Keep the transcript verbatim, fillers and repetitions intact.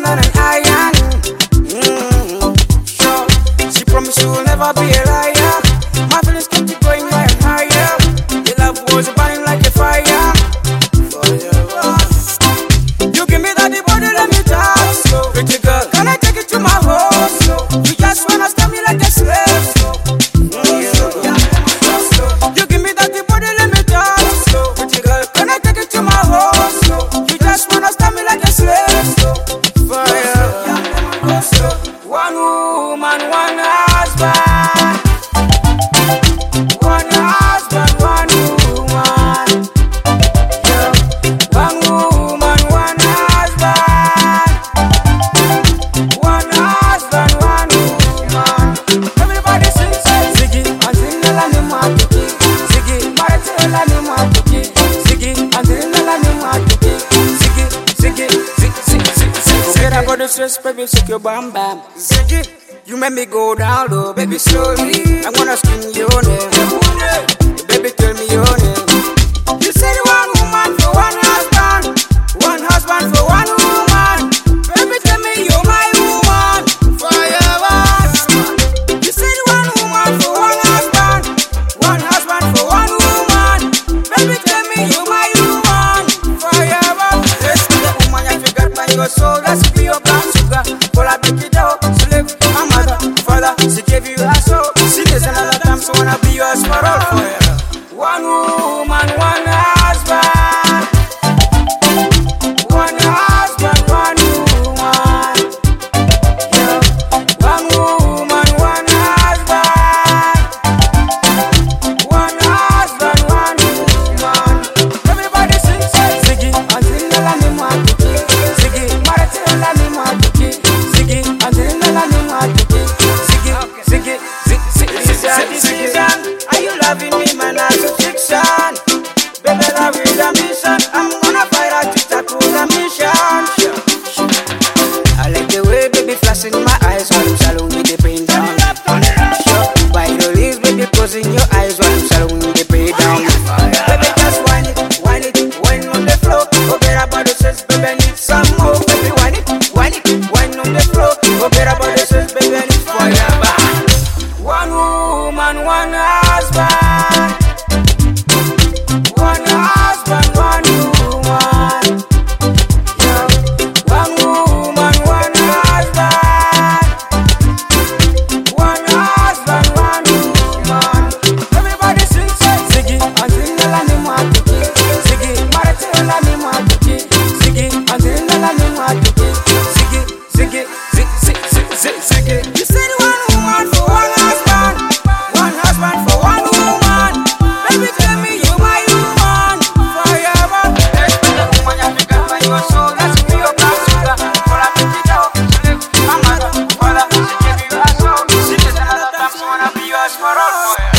than an iron. Mm-hmm. Sure, she promised she will never be a liar. My feelings kept you going higher and higher. Your love was burning like a fire. Forever. You give me that the body, let me touch. So, pretty girl, can I take it to my home? So, you just wanna stab me like a slave. You give me that the body, let me touch. So, pretty girl, can I take it to my home? So, you just wanna stab me like a slave. Fire. One woman, one husband. One husband, one woman. Yeah. One woman, one husband. One husband, one woman. Everybody sing, say Ziggy, Anzilla ni matuki. Ziggy, Maratela ni matuki. Ziggy, Anzilla ni matuki. Ziggy, Ziggy, Ziggy, Ziggy, Ziggy. Forget about the stress, baby, shake your bam bam. Ziggy, you make me go down low, baby, slowly. I wanna scream your name. Baby, tell me your name. You said one woman for one husband, one husband for one woman. Baby, tell me you're my woman forever. You said one woman for one husband, one husband for one woman. Baby, tell me you're my woman forever. Let's be the woman you forgot by your soul. Let's be your brown sugar. Pull up, pick it up, slip. My mother, father, she gave you her soul. She does another time, so wanna be yours for all forever. One woman, one husband. One husband, one woman. Yeah. One woman, one husband. One husband, one woman. Everybody sing, say Ziggy, Anzilla ni matuki. Ziggy, Maratela ni matuki. Ziggy, Anzilla ni matuki. Ziggy, Ziggy, Ziggy, Ziggy, Ziggy, Ziggy. Are you loving me, man, as a fiction? Baby, love with a mission. I'm gonna fight out to tackle the mission. Sure, sure. I like the way, baby, flashing my eyes while I'm shallowing with the pain down. Sure, by the leaves, baby, closing your eyes while I'm shallowing with the pain down. Baby, just whine it, whine it, whine on the floor. Forget about the sense, baby, I need some more. Baby, whine it, whine it, whine on the floor. Forget about the sense, baby, I need forever. One woman, one husband. One husband, one woman. Yeah. One woman, one husband. One husband, one woman. Everybody sing, say Ziggy, Anzilla ni matuki. Ziggy, Maratela ni matuki. Ziggy, Anzilla ni matuki. Ziggy, Ziggy, Ziggy, Ziggy, Ziggy, Ziggy. You said one woman for one husband, one husband for one woman. Baby, tell me you're my woman forever. Let's be the woman you forgot by your soul. Let's be your brown sugar. For a big dog, slip. My mother, father, she gave you her soul. She just another time, so wanna be yours for all forever.